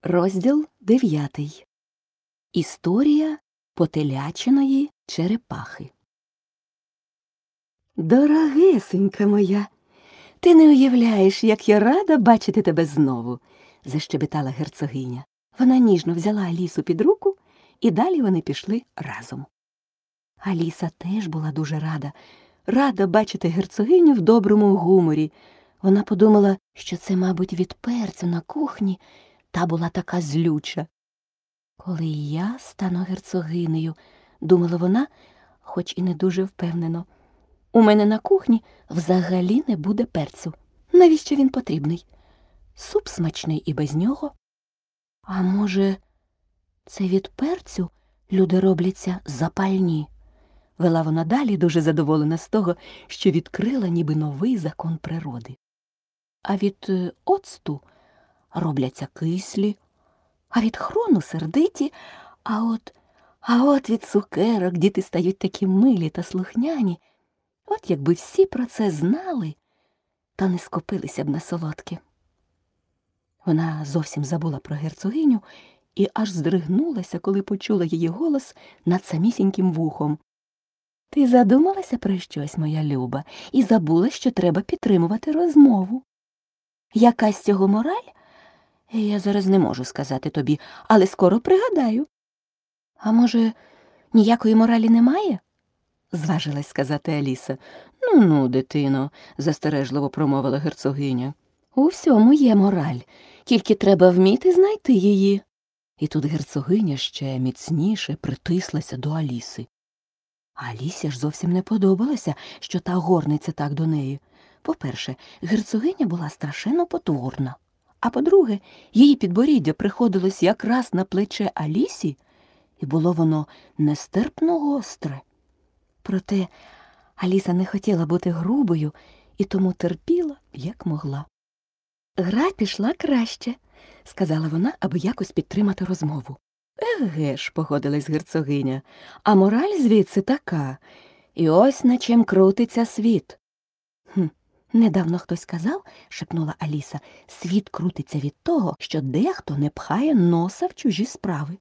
Розділ 9. Історія потелячиної черепахи. Дорогесенька моя, ти не уявляєш, як я рада бачити тебе знову, защебетала герцогиня. Вона ніжно взяла Алісу під руку, і далі вони пішли разом. Аліса теж була дуже рада бачити герцогиню в доброму гуморі. Вона подумала, що це, мабуть, від перцю на кухні, та була така злюча. Коли я стану герцогинею, думала вона, хоч і не дуже впевнено. У мене на кухні взагалі не буде перцю. Навіщо він потрібний? Суп смачний і без нього. А може, це від перцю люди робляться запальні? Вела вона далі, дуже задоволена з того, що відкрила ніби новий закон природи. А від оцту робляться кислі, а від хрону сердиті, а от від цукерок діти стають такі милі та слухняні. От якби всі про це знали, то не скупилися б на солодке. Вона зовсім забула про герцогиню і аж здригнулася, коли почула її голос над самісіньким вухом. Ти задумалася про щось, моя люба, і забула, що треба підтримувати розмову. Яка з цього мораль? Я зараз не можу сказати тобі, але скоро пригадаю. А може, ніякої моралі немає? Зважилась сказати Аліса. Ну, дитино, застережливо промовила герцогиня. У всьому є мораль, тільки треба вміти знайти її. І тут герцогиня ще міцніше притислася до Аліси. Алісі ж зовсім не подобалося, що та горниться так до неї. По-перше, герцогиня була страшенно потворна. А по-друге, її підборіддя приходилось якраз на плече Алісі, і було воно нестерпно гостре. Проте Аліса не хотіла бути грубою і тому терпіла, як могла. Гра пішла краще, сказала вона, аби якось підтримати розмову. Еге ж, погодилась герцогиня, а мораль звідси така. І ось на чим крутиться світ. Недавно хтось казав, шепнула Аліса, світ крутиться від того, що дехто не пхає носа в чужі справи.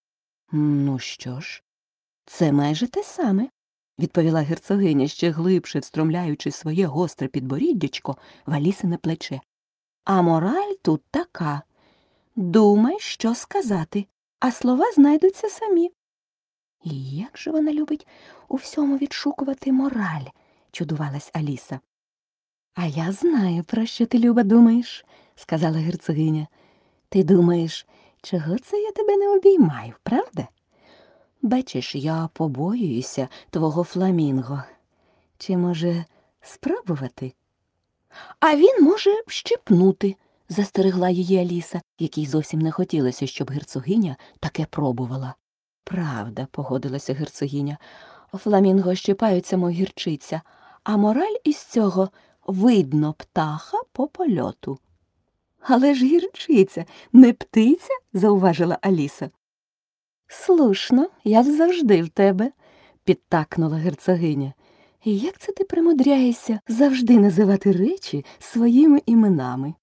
Ну що ж, це майже те саме, відповіла герцогиня, ще глибше встромляючи своє гостре підборіддячко в Алісине плече. А мораль тут така. Думай, що сказати, а слова знайдуться самі. І як же вона любить у всьому відшукувати мораль, чудувалась Аліса. А я знаю, про що ти, Люба, думаєш, сказала герцогиня. Ти думаєш, чого це я тебе не обіймаю, правда? Бачиш, я побоююся твого фламінго. Чи, може, спробувати? А він може вщипнути, застерегла її Аліса, якій зовсім не хотілося, щоб герцогиня таке пробувала. Правда, погодилася герцогиня, фламінго щипаються, мов гірчиця, а мораль із цього видно птаха по польоту. Але ж гірчиця, не птиця, зауважила Аліса. Слушно, як завжди в тебе, підтакнула герцогиня. І як це ти примудряєшся завжди називати речі своїми іменами?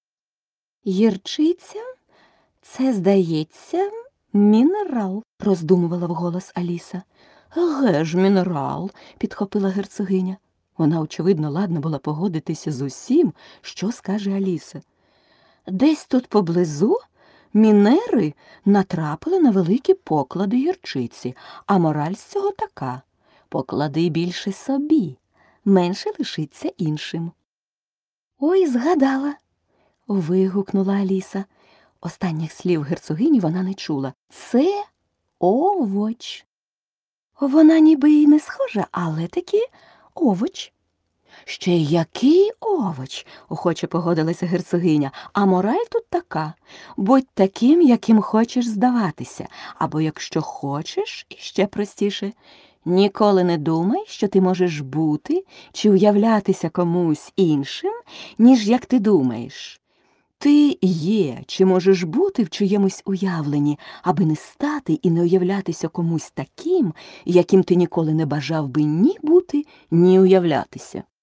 Гірчиця – це, здається, мінерал, роздумувала вголос Аліса. Еге ж, мінерал, підхопила герцогиня. Вона, очевидно, ладна була погодитися з усім, що скаже Аліса. Десь тут поблизу мінери натрапили на великі поклади гірчиці, а мораль з цього така. Поклади більше собі, менше лишиться іншим. Ой, згадала, вигукнула Аліса. Останніх слів герцогині вона не чула. Це овоч. Вона ніби й не схожа, але таки овоч. Ще який овоч, охоче погодилася герцогиня, а мораль тут така. Будь таким, яким хочеш здаватися, або якщо хочеш, іще простіше. Ніколи не думай, що ти можеш бути чи уявлятися комусь іншим, ніж як ти думаєш. Ти є чи можеш бути в чиємусь уявленні, аби не стати і не уявлятися комусь таким, яким ти ніколи не бажав би ні бути, ні уявлятися.